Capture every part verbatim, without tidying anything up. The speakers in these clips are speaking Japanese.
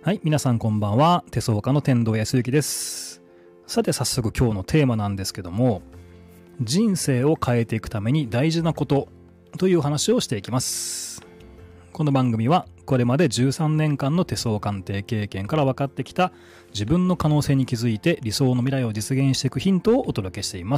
はい、皆さんこんばんは。手相家の天童康之です。さて早速今日のテーマなんですけども、人生を変えていくために大事なことという話をしていきます。この番組はこれまでじゅうさんねんかんの手相鑑定経験から分かってきた自分の可能性に気づいて理想の未来を実現していくヒントをお届けしています。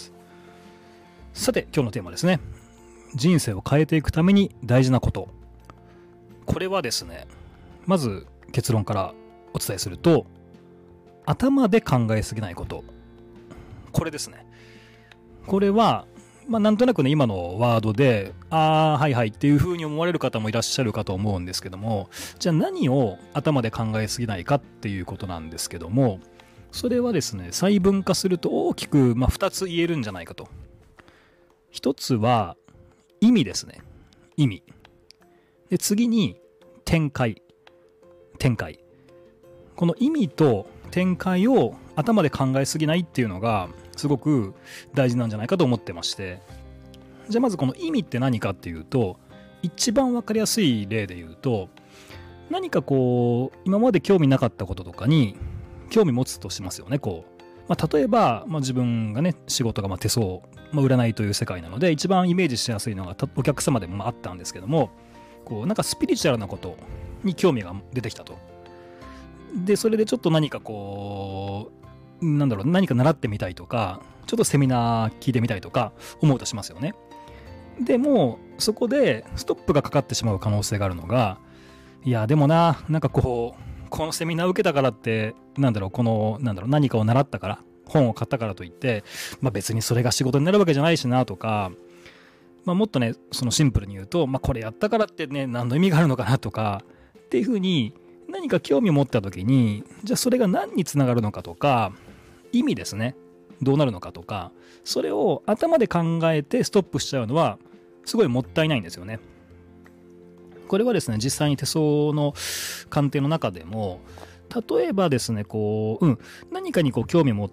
さて今日のテーマですね。人生を変えていくために大事なこと。これはですね、まず結論からお伝えすると、頭で考えすぎないこと。これですね。これは、まあなんとなくね、今のワードで、ああ、はいはいっていう風に思われる方もいらっしゃるかと思うんですけども、じゃあ何を頭で考えすぎないかっていうことなんですけども、それはですね、細分化すると大きく、まあ、ふたつ言えるんじゃないかと。ひとつは、意味ですね。意味。で、次に、展開。展開。この意味と展開を頭で考えすぎないっていうのがすごく大事なんじゃないかと思ってまして、じゃあまずこの意味って何かっていうと、一番わかりやすい例で言うと、何かこう今まで興味なかったこととかに興味持つとしますよね。こう、まあ、例えば、まあ、自分がね仕事がまあ手相、まあ、占いという世界なので一番イメージしやすいのがお客様でもまああったんですけども、こうなんかスピリチュアルなことに興味が出てきたと。でそれでちょっと何かこうなんだろう何か習ってみたいとか、ちょっとセミナー聞いてみたいとか思うとしますよね。でもそこでストップがかかってしまう可能性があるのが、いやでもな、なんかこうこのセミナー受けたからってなんだろうこのなんだろう何かを習ったから本を買ったからといって、まあ、別にそれが仕事になるわけじゃないしなとか、まあ、もっとねそのシンプルに言うと、まあ、これやったからってね何の意味があるのかなとかっていうふうに何か興味を持った時に、じゃあそれが何につながるのかとか、意味ですね、どうなるのかとか、それを頭で考えてストップしちゃうのはすごいもったいないんですよね。これはですね実際に手相の鑑定の中でも、例えばですねこう、うん、何かにこう興味を持って、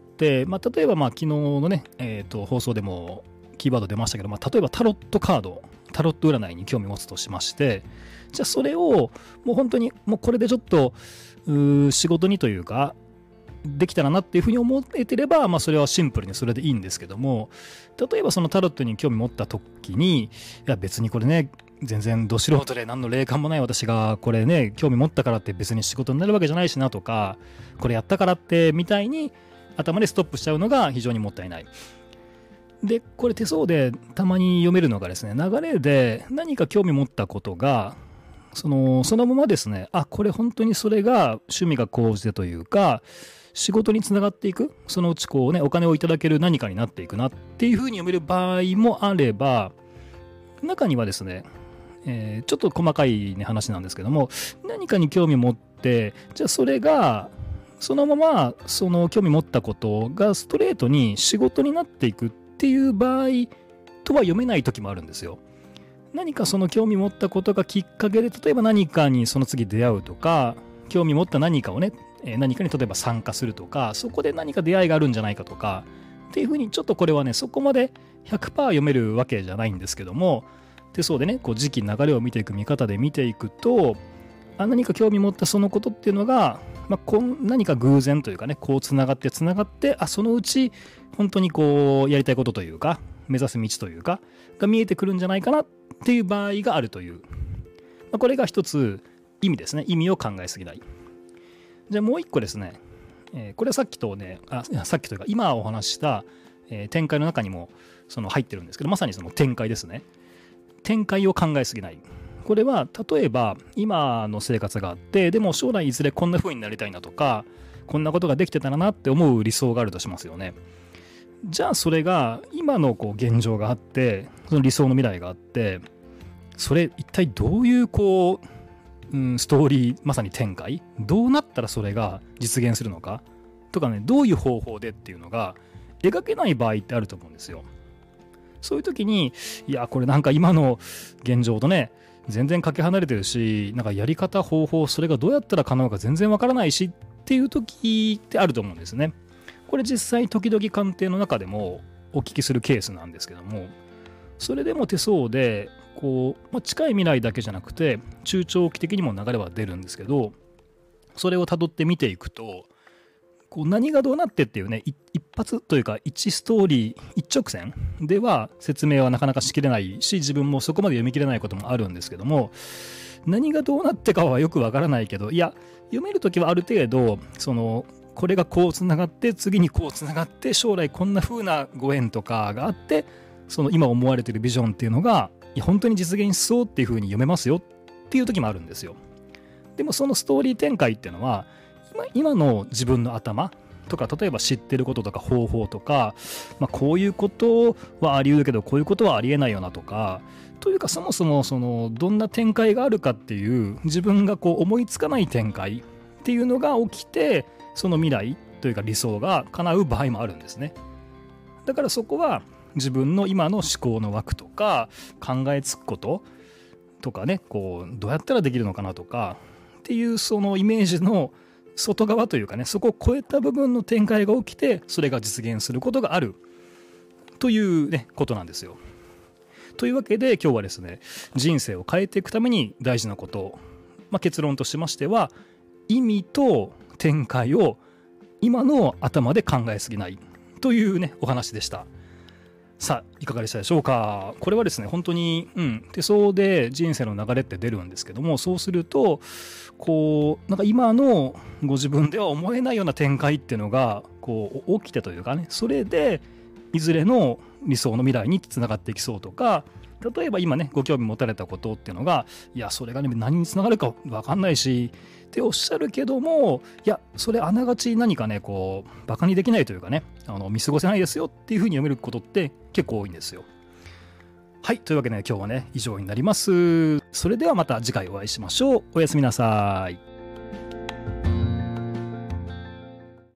まあ、例えばまあ昨日のね、えーと、放送でもキーワード出ましたけど、まあ、例えばタロットカード、タロット占いに興味を持つとしまして、じゃあそれをもう本当にもうこれでちょっと仕事にというかできたらなっていうふうに思えてれば、まあ、それはシンプルにそれでいいんですけども、例えばそのタロットに興味持った時に、いや別にこれね全然ど素人で何の霊感もない私がこれね興味持ったからって別に仕事になるわけじゃないしなとか、これやったからってみたいに頭でストップしちゃうのが非常にもったいない。でこれ手相でたまに読めるのがですね、流れで何か興味持ったことがそのそのままですね、あこれ本当にそれが趣味が高じてというか仕事につながっていく、そのうちこうねお金をいただける何かになっていくなっていうふうに読める場合もあれば、中にはですね、えー、ちょっと細かい、ね、話なんですけども、何かに興味を持ってじゃあそれがそのままその興味持ったことがストレートに仕事になっていくっていう場合とは読めない時もあるんですよ。何かその興味持ったことがきっかけで、例えば何かにその次出会うとか、興味持った何かをね、何かに例えば参加するとか、そこで何か出会いがあるんじゃないかとかっていうふうに、ちょっとこれはねそこまで ひゃくパーセント 読めるわけじゃないんですけども、手相でねこう時期流れを見ていく見方で見ていくと、あ何か興味持ったそのことっていうのが、まあ、こん何か偶然というかね、こうつながってつながって、あそのうち本当にこうやりたいことというか目指す道というかが見えてくるんじゃないかなっていう場合があるという、まあ、これが一つ意味ですね。意味を考えすぎない。じゃあもう一個ですね、えー、これはさっきとねあさっきというか今お話しした、えー、展開の中にもその入ってるんですけど、まさにその展開ですね。展開を考えすぎない。これは例えば今の生活があって、でも将来いずれこんな風になりたいなとか、こんなことができてたらなって思う理想があるとしますよね。じゃあそれが今のこう現状があって、その理想の未来があって、それ一体どういうこう、うん、ストーリー、まさに展開、どうなったらそれが実現するのかとかね、どういう方法でっていうのが描けない場合ってあると思うんですよ。そういう時に、いやこれなんか今の現状とね全然かけ離れてるし、なんかやり方方法それがどうやったら叶うか全然わからないしっていう時ってあると思うんですね。これ実際時々鑑定の中でもお聞きするケースなんですけども、それでも手相でこう、まあ、近い未来だけじゃなくて中長期的にも流れは出るんですけど、 それをたどって見ていくと、こう何がどうなってっていうね、一発というか一ストーリー一直線では説明はなかなかしきれないし、自分もそこまで読み切れないこともあるんですけども、何がどうなってかはよくわからないけど、いや読めるときはある程度そのこれがこうつながって次にこうつながって将来こんな風なご縁とかがあって、その今思われているビジョンっていうのがいや本当に実現しそうっていう風に読めますよっていう時もあるんですよ。でもそのストーリー展開っていうのは今, 今の自分の頭とか、例えば知ってることとか方法とか、まあ、こういうことはあり得るけどこういうことはありえないよなとか、というかそもそもそのどんな展開があるかっていう自分がこう思いつかない展開っていうのが起きて、その未来というか理想が叶う場合もあるんですね。だからそこは自分の今の思考の枠とか考えつくこととかね、こうどうやったらできるのかなとかっていうそのイメージの外側というかね、そこを超えた部分の展開が起きて、それが実現することがあるというねことなんですよ。というわけで今日はですね、人生を変えていくために大事なこと、まあ、結論としましては、意味と展開を今の頭で考えすぎないというねお話でした。さあいかがでしたでしょうか。これはですね本当に、うん、手相で人生の流れって出るんですけども、そうするとこうなんか今のご自分では思えないような展開っていうのがこう起きてというかね、それでいずれの理想の未来につながっていきそうとか、例えば今ねご興味持たれたことっていうのが、いやそれがね何につながるか分かんないしっておっしゃるけども、いやそれあながち何かねこうバカにできないというかね、あの見過ごせないですよっていうふうに読めることって結構多いんですよ。はい、というわけで、ね、今日はね以上になります。それではまた次回お会いしましょう。おやすみなさい。